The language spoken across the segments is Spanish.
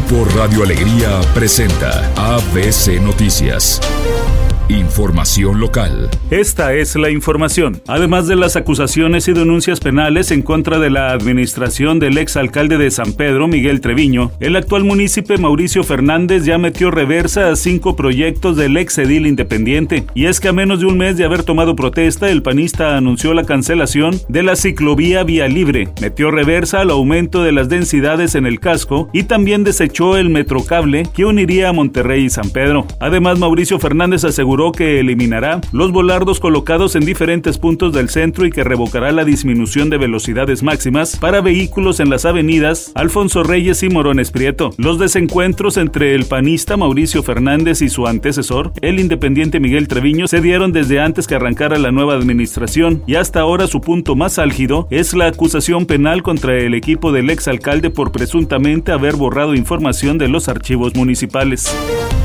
Grupo Radio Alegría presenta ABC Noticias. Información local. Esta es la información. Además de las acusaciones y denuncias penales en contra de la administración del exalcalde de San Pedro, Miguel Treviño, el actual munícipe Mauricio Fernández ya metió reversa a 5 proyectos del exedil independiente. Y es que a menos de un mes de haber tomado protesta, el panista anunció la cancelación de la ciclovía Vía Libre, metió reversa al aumento de las densidades en el casco y también desechó el metrocable que uniría a Monterrey y San Pedro. Además, Mauricio Fernández aseguró que eliminará los volardos colocados en diferentes puntos del centro y que revocará la disminución de velocidades máximas para vehículos en las avenidas Alfonso Reyes y Morones Prieto. Los desencuentros entre el panista Mauricio Fernández y su antecesor, el independiente Miguel Treviño, se dieron desde antes que arrancara la nueva administración y hasta ahora su punto más álgido es la acusación penal contra el equipo del exalcalde por presuntamente haber borrado información de los archivos municipales.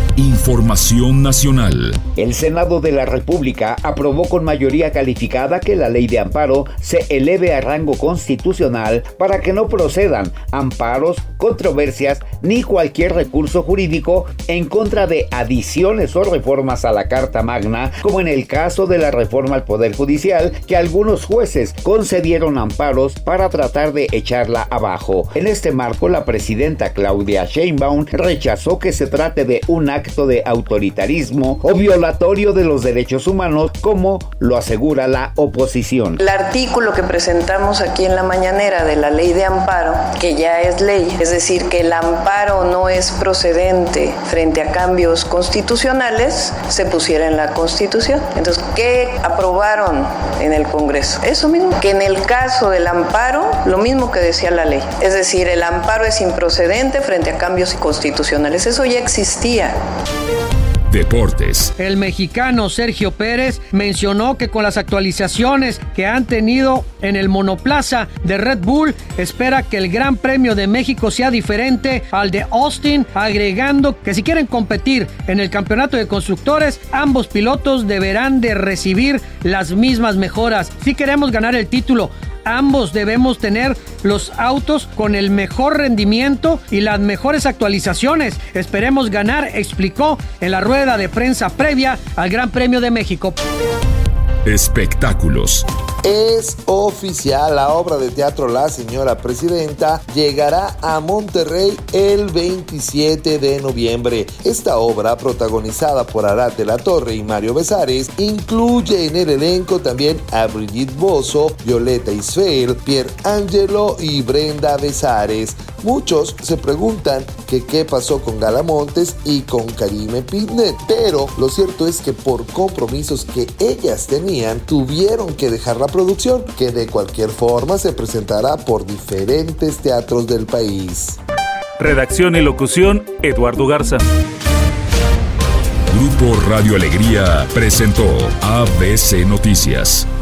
Información nacional. El Senado de la República aprobó con mayoría calificada que la ley de amparo se eleve a rango constitucional para que no procedan amparos, controversias ni cualquier recurso jurídico en contra de adiciones o reformas a la Carta Magna, como en el caso de la reforma al Poder Judicial, que algunos jueces concedieron amparos para tratar de echarla abajo. En este marco, la presidenta Claudia Sheinbaum rechazó que se trate de un acto de autoritarismo o violatorio de los derechos humanos, como lo asegura la oposición. El artículo que presentamos aquí en la mañanera de la ley de amparo, que ya es ley, es decir, que el amparo no es procedente frente a cambios constitucionales, se pusiera en la Constitución. Entonces, ¿qué aprobaron en el Congreso? Eso mismo, que en el caso del amparo, lo mismo que decía la ley, es decir, el amparo es improcedente frente a cambios constitucionales. Eso ya existía. Deportes. El mexicano Sergio Pérez mencionó que con las actualizaciones que han tenido en el monoplaza de Red Bull, espera que el Gran Premio de México sea diferente al de Austin, agregando que si quieren competir en el campeonato de constructores, ambos pilotos deberán de recibir las mismas mejoras. Si queremos ganar el título, ambos debemos tener los autos con el mejor rendimiento y las mejores actualizaciones. Esperemos ganar, explicó en la rueda de prensa previa al Gran Premio de México. Espectáculos. Es oficial, la obra de teatro La Señora Presidenta llegará a Monterrey el 27 de noviembre. Esta obra, protagonizada por Arad de la Torre y Mario Besares, incluye en el elenco también a Brigitte Bozzo, Violeta Isfel, Pier Angelo y Brenda Besares. Muchos se preguntan que qué pasó con Gala Montes y con Karime Pitnet, pero lo cierto es que por compromisos que ellas tenían, tuvieron que dejar la producción, que de cualquier forma se presentará por diferentes teatros del país. Redacción y locución, Eduardo Garza. Grupo Radio Alegría presentó ABC Noticias.